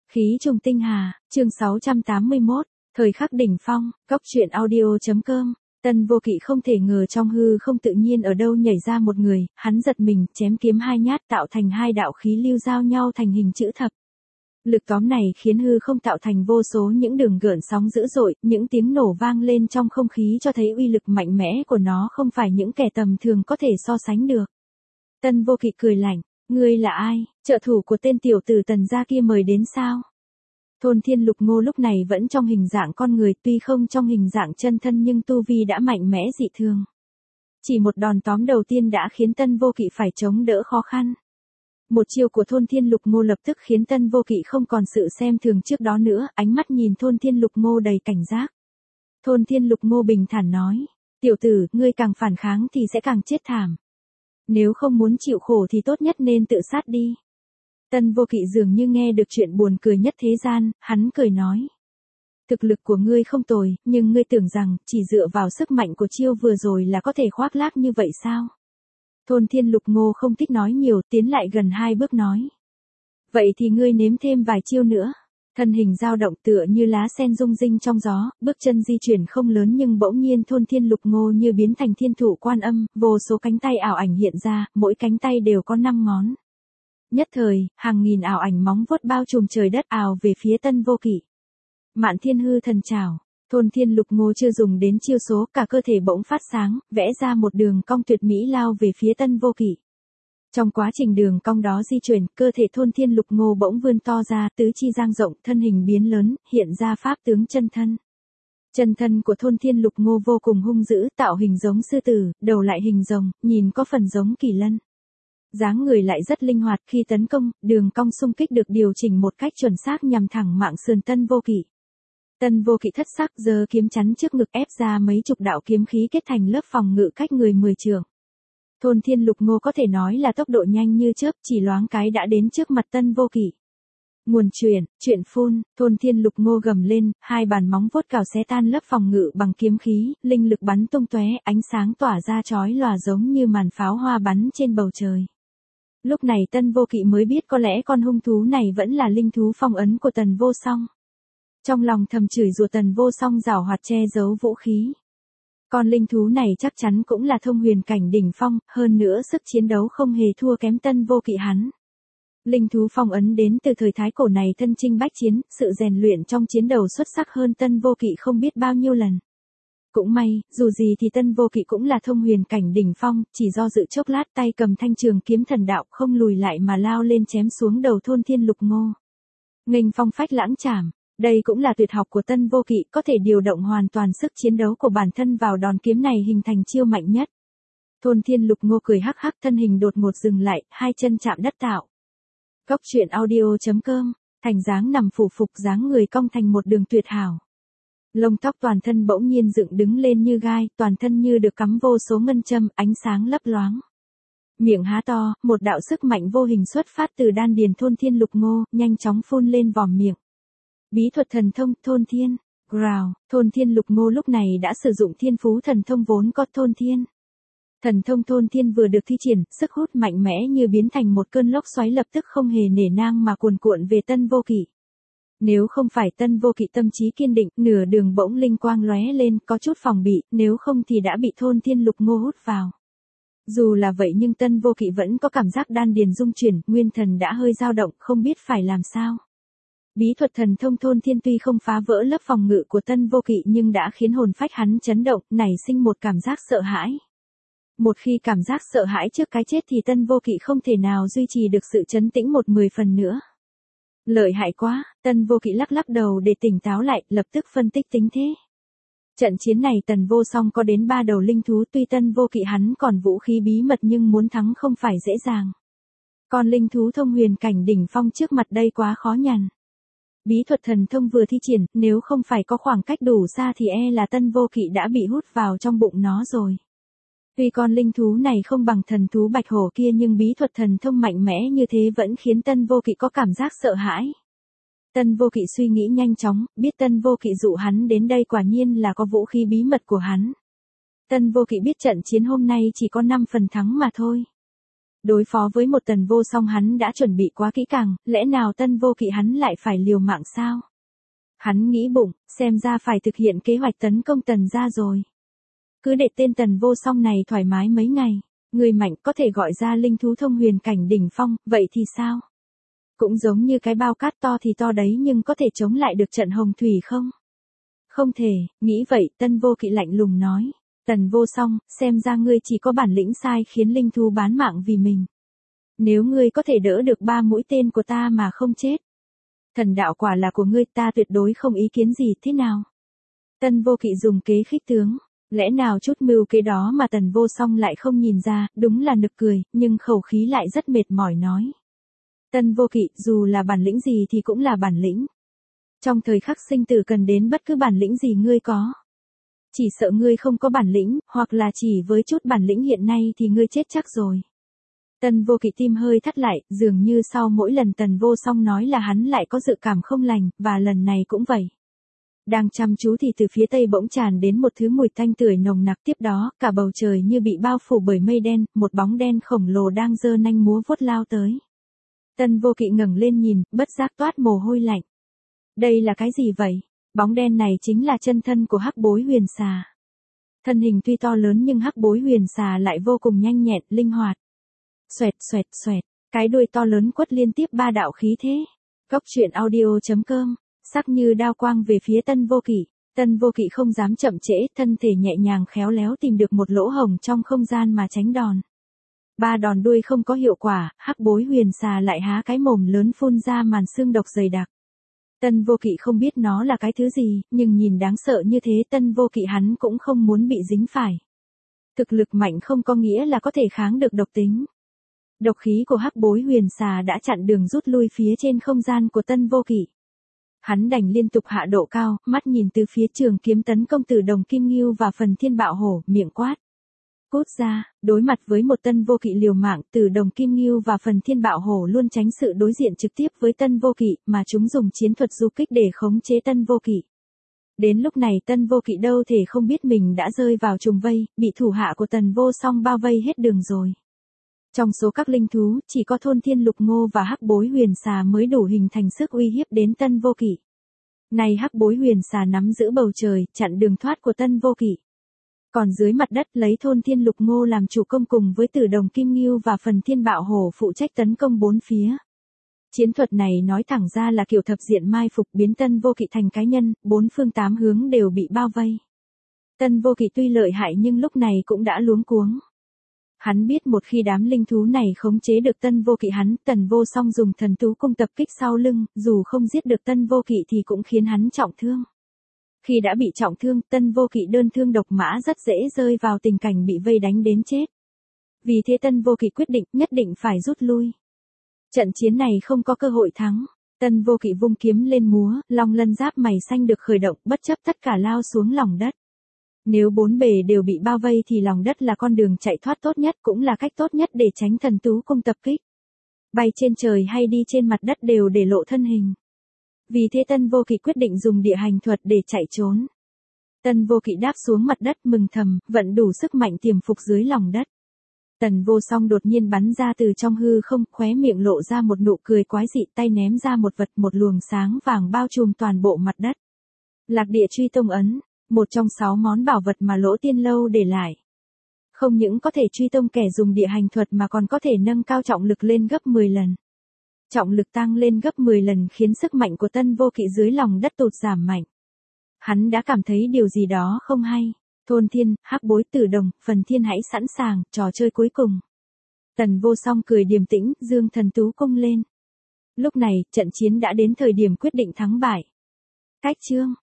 Khí trùng tinh hà, chương 681, thời khắc đỉnh phong, góc truyện audio.com. Tân Vô Kỵ không thể ngờ trong hư không tự nhiên ở đâu nhảy ra một người, hắn giật mình, chém kiếm hai nhát tạo thành hai đạo khí lưu giao nhau thành hình chữ thập. Lực tóm này khiến hư không tạo thành vô số những đường gợn sóng dữ dội, những tiếng nổ vang lên trong không khí cho thấy uy lực mạnh mẽ của nó không phải những kẻ tầm thường có thể so sánh được. Tân Vô Kỵ cười lạnh, ngươi là ai, trợ thủ của tên tiểu tử Tần gia kia mời đến sao? Thôn Thiên Lục Ngô lúc này vẫn trong hình dạng con người, tuy không trong hình dạng chân thân nhưng tu vi đã mạnh mẽ dị thường. Chỉ một đòn tóm đầu tiên đã khiến Tân Vô Kỵ phải chống đỡ khó khăn. Một chiêu của Thôn Thiên Lục Ngô lập tức khiến Tân Vô Kỵ không còn sự xem thường trước đó nữa, ánh mắt nhìn Thôn Thiên Lục Ngô đầy cảnh giác. Thôn Thiên Lục Ngô bình thản nói, tiểu tử, ngươi càng phản kháng thì sẽ càng chết thảm. Nếu không muốn chịu khổ thì tốt nhất nên tự sát đi. Tân Vô Kỵ dường như nghe được chuyện buồn cười nhất thế gian, hắn cười nói. Thực lực của ngươi không tồi, nhưng ngươi tưởng rằng chỉ dựa vào sức mạnh của chiêu vừa rồi là có thể khoác lác như vậy sao? Thôn Thiên Lục Ngô không thích nói nhiều, tiến lại gần hai bước nói. Vậy thì ngươi nếm thêm vài chiêu nữa. Thân hình dao động tựa như lá sen rung rinh trong gió, bước chân di chuyển không lớn nhưng bỗng nhiên Thôn Thiên Lục Ngô như biến thành thiên thủ Quan Âm, vô số cánh tay ảo ảnh hiện ra, mỗi cánh tay đều có 5 ngón. Nhất thời, hàng nghìn ảo ảnh móng vuốt bao trùm trời đất ào về phía Tân Vô Kỵ. Mạn Thiên Hư Thần Trảo, Thôn Thiên Lục Ngô chưa dùng đến chiêu số, cả cơ thể bỗng phát sáng, vẽ ra một đường cong tuyệt mỹ lao về phía Tân Vô Kỵ. Trong quá trình đường cong đó di chuyển, cơ thể Thôn Thiên Lục Ngô bỗng vươn to ra, tứ chi dang rộng, thân hình biến lớn, hiện ra pháp tướng chân thân. Chân thân của Thôn Thiên Lục Ngô vô cùng hung dữ, tạo hình giống sư tử, đầu lại hình rồng, nhìn có phần giống kỳ lân. Dáng người lại rất linh hoạt, khi tấn công, đường cong xung kích được điều chỉnh một cách chuẩn xác nhằm thẳng mạng sườn Tân Vô Kỵ. Tân Vô Kỵ thất sắc giơ kiếm chắn trước ngực ép ra mấy chục đạo kiếm khí kết thành lớp phòng ngự cách người 10 trượng. Thôn Thiên Lục Ngô có thể nói là tốc độ nhanh như chớp, chỉ loáng cái đã đến trước mặt Tân Vô Kỵ. Nguồn chuyện phun, Thôn Thiên Lục Ngô gầm lên, hai bàn móng vuốt cào xé tan lớp phòng ngự bằng kiếm khí, linh lực bắn tung tóe, ánh sáng tỏa ra chói lòa giống như màn pháo hoa bắn trên bầu trời. Lúc này Tân Vô Kỵ mới biết có lẽ con hung thú này vẫn là linh thú phong ấn của Tần Vô Song. Trong lòng thầm chửi rủa Tần Vô Song giảo hoạt che giấu vũ khí. Con linh thú này chắc chắn cũng là thông huyền cảnh đỉnh phong, hơn nữa sức chiến đấu không hề thua kém Tân Vô Kỵ hắn. Linh thú phong ấn đến từ thời Thái Cổ này thân chinh bách chiến, sự rèn luyện trong chiến đấu xuất sắc hơn Tân Vô Kỵ không biết bao nhiêu lần. Cũng may, dù gì thì Tân Vô Kỵ cũng là thông huyền cảnh đỉnh phong, chỉ do dự chốc lát tay cầm thanh trường kiếm thần đạo không lùi lại mà lao lên chém xuống đầu Thôn Thiên Lục Ngô. Nghênh phong phách lãng chảm, đây cũng là tuyệt học của Tân Vô Kỵ, có thể điều động hoàn toàn sức chiến đấu của bản thân vào đòn kiếm này hình thành chiêu mạnh nhất. Thôn Thiên Lục Ngô cười hắc hắc, thân hình đột ngột dừng lại, hai chân chạm đất tạo. Góc truyện audio.com, thành dáng nằm phủ phục, dáng người cong thành một đường tuyệt hảo. Lông tóc toàn thân bỗng nhiên dựng đứng lên như gai, toàn thân như được cắm vô số ngân châm, ánh sáng lấp loáng. Miệng há to, một đạo sức mạnh vô hình xuất phát từ đan điền Thôn Thiên Lục Ngô, nhanh chóng phun lên vòm miệng. Bí thuật thần thông, Thôn Thiên, Growl, Thôn Thiên Lục Ngô lúc này đã sử dụng thiên phú thần thông vốn có Thôn Thiên. Thần thông Thôn Thiên vừa được thi triển, sức hút mạnh mẽ như biến thành một cơn lốc xoáy lập tức không hề nể nang mà cuồn cuộn về Tân Vô Kỵ. Nếu không phải Tân Vô Kỵ tâm trí kiên định, nửa đường bỗng linh quang lóe lên, có chút phòng bị, nếu không thì đã bị Thôn Thiên Lục Ngô hút vào. Dù là vậy nhưng Tân Vô Kỵ vẫn có cảm giác đan điền rung chuyển, nguyên thần đã hơi dao động, không biết phải làm sao. Bí thuật thần thông Thôn Thiên tuy không phá vỡ lớp phòng ngự của Tân Vô Kỵ nhưng đã khiến hồn phách hắn chấn động, nảy sinh một cảm giác sợ hãi. Một khi cảm giác sợ hãi trước cái chết thì Tân Vô Kỵ không thể nào duy trì được sự trấn tĩnh 10 phần nữa. Lợi hại quá, Tân Vô Kỵ lắc lắc đầu để tỉnh táo lại, lập tức phân tích tính thế. Trận chiến này Tần Vô Song có đến 3 đầu linh thú, tuy Tân Vô Kỵ hắn còn vũ khí bí mật nhưng muốn thắng không phải dễ dàng. Còn linh thú thông huyền cảnh đỉnh phong trước mặt đây quá khó nhằn. Bí thuật thần thông vừa thi triển, nếu không phải có khoảng cách đủ xa thì là Tân Vô Kỵ đã bị hút vào trong bụng nó rồi. Tuy con linh thú này không bằng thần thú bạch hổ kia nhưng bí thuật thần thông mạnh mẽ như thế vẫn khiến Tân Vô Kỵ có cảm giác sợ hãi. Tân Vô Kỵ suy nghĩ nhanh chóng, biết Tân Vô Kỵ dụ hắn đến đây quả nhiên là có vũ khí bí mật của hắn. Tân Vô Kỵ biết trận chiến hôm nay chỉ có 5 phần thắng mà thôi. Đối phó với một Tần Vô Song hắn đã chuẩn bị quá kỹ càng, lẽ nào Tân Vô Kỵ hắn lại phải liều mạng sao? Hắn nghĩ bụng, xem ra phải thực hiện kế hoạch tấn công Tần gia rồi. Cứ để tên Tần Vô Song này thoải mái mấy ngày, người mạnh có thể gọi ra linh thú thông huyền cảnh đỉnh phong, vậy thì sao? Cũng giống như cái bao cát to thì to đấy nhưng có thể chống lại được trận hồng thủy không? Không thể, nghĩ vậy Tân Vô Kỵ lạnh lùng nói. Tần Vô Song, xem ra ngươi chỉ có bản lĩnh sai khiến linh thú bán mạng vì mình. Nếu ngươi có thể đỡ được 3 mũi tên của ta mà không chết. Thần đạo quả là của ngươi, ta tuyệt đối không ý kiến gì, thế nào? Tân Vô Kỵ dùng kế khích tướng. Lẽ nào chút mưu kế đó mà Tần Vô Song lại không nhìn ra, đúng là nực cười, nhưng khẩu khí lại rất mệt mỏi nói. Tân Vô Kỵ, dù là bản lĩnh gì thì cũng là bản lĩnh. Trong thời khắc sinh tử cần đến bất cứ bản lĩnh gì ngươi có. Chỉ sợ ngươi không có bản lĩnh, hoặc là chỉ với chút bản lĩnh hiện nay thì ngươi chết chắc rồi. Tân Vô Kỵ tim hơi thắt lại, dường như sau mỗi lần Tần Vô Song nói là hắn lại có dự cảm không lành, và lần này cũng vậy. Đang chăm chú thì từ phía tây bỗng tràn đến một thứ mùi tanh tưởi nồng nặc, tiếp đó, cả bầu trời như bị bao phủ bởi mây đen, một bóng đen khổng lồ đang giơ nanh múa vuốt lao tới. Tân Vô Kỵ ngẩng lên nhìn, bất giác toát mồ hôi lạnh. Đây là cái gì vậy? Bóng đen này chính là chân thân của Hắc Bối Huyền Xà. Thân hình tuy to lớn nhưng Hắc Bối Huyền Xà lại vô cùng nhanh nhẹn, linh hoạt. Xoẹt xoẹt xoẹt, cái đuôi to lớn quất liên tiếp 3 đạo khí thế. Góc truyện audio.com, sắc như đao quang về phía Tân Vô Kỵ. Tân Vô Kỵ không dám chậm trễ, thân thể nhẹ nhàng khéo léo tìm được một lỗ hổng trong không gian mà tránh đòn. 3 đòn đuôi không có hiệu quả, Hắc Bối Huyền Xà lại há cái mồm lớn phun ra màn xương độc dày đặc. Tân Vô Kỵ không biết nó là cái thứ gì, nhưng nhìn đáng sợ như thế Tân Vô Kỵ hắn cũng không muốn bị dính phải. Thực lực mạnh không có nghĩa là có thể kháng được độc tính. Độc khí của Hắc Bối Huyền Xà đã chặn đường rút lui phía trên không gian của Tân Vô Kỵ. Hắn đành liên tục hạ độ cao, mắt nhìn từ phía trường kiếm tấn công từ Đồng Kim Ngưu và Phần Thiên Bạo Hổ, miệng quát. Cút ra, đối mặt với một Tân Vô Kỵ liều mạng, từ Đồng Kim Ngưu và Phần Thiên Bạo Hổ luôn tránh sự đối diện trực tiếp với Tân Vô Kỵ, mà chúng dùng chiến thuật du kích để khống chế Tân Vô Kỵ. Đến lúc này Tân Vô Kỵ đâu thể không biết mình đã rơi vào trùng vây, bị thủ hạ của Tần Vô Song bao vây hết đường rồi. Trong số các linh thú, chỉ có Thôn Thiên Lục Ngô và Hắc Bối Huyền Xà mới đủ hình thành sức uy hiếp đến Tân Vô Kỵ. Này Hắc Bối Huyền Xà nắm giữ bầu trời, chặn đường thoát của Tân Vô Kỵ. Còn dưới mặt đất lấy Thôn Thiên Lục Ngô làm chủ công cùng với Tử Đồng Kim Ngưu và Phần Thiên Bạo Hổ phụ trách tấn công bốn phía. Chiến thuật này nói thẳng ra là kiểu thập diện mai phục, biến Tân Vô Kỵ thành cái nhân, 4 phương 8 hướng đều bị bao vây. Tân Vô Kỵ tuy lợi hại nhưng lúc này cũng đã luống cuống. Hắn biết một khi đám linh thú này khống chế được Tân Vô Kỵ hắn, Tần Vô Song dùng thần thú cung tập kích sau lưng, dù không giết được Tân Vô Kỵ thì cũng khiến hắn trọng thương. Khi đã bị trọng thương, Tân Vô Kỵ đơn thương độc mã rất dễ rơi vào tình cảnh bị vây đánh đến chết. Vì thế Tân Vô Kỵ quyết định nhất định phải rút lui. Trận chiến này không có cơ hội thắng. Tân Vô Kỵ vung kiếm lên múa, long lân giáp mày xanh được khởi động, bất chấp tất cả lao xuống lòng đất. Nếu bốn bề đều bị bao vây thì lòng đất là con đường chạy thoát tốt nhất, cũng là cách tốt nhất để tránh thần thú cung tập kích. Bay trên trời hay đi trên mặt đất đều để lộ thân hình. Vì thế Tân Vô Kỵ quyết định dùng địa hành thuật để chạy trốn. Tân Vô Kỵ đáp xuống mặt đất mừng thầm, vận đủ sức mạnh tiềm phục dưới lòng đất. Tần Vô Song đột nhiên bắn ra từ trong hư không, khóe miệng lộ ra một nụ cười quái dị, tay ném ra một vật, một luồng sáng vàng bao trùm toàn bộ mặt đất. Lạc Địa Truy Tông ấn, một trong 6 món bảo vật mà Lỗ Tiên Lâu để lại. Không những có thể truy tông kẻ dùng địa hành thuật mà còn có thể nâng cao trọng lực lên gấp 10 lần. Trọng lực tăng lên gấp 10 lần khiến sức mạnh của Tân Vô Kỵ dưới lòng đất tụt giảm mạnh. Hắn đã cảm thấy điều gì đó không hay. Thôn Thiên, Hắc Bối, Tử Đồng, Phần Thiên hãy sẵn sàng, trò chơi cuối cùng. Tần Vô Song cười điềm tĩnh, dương thần tú cung lên. Lúc này, trận chiến đã đến thời điểm quyết định thắng bại. Cách chương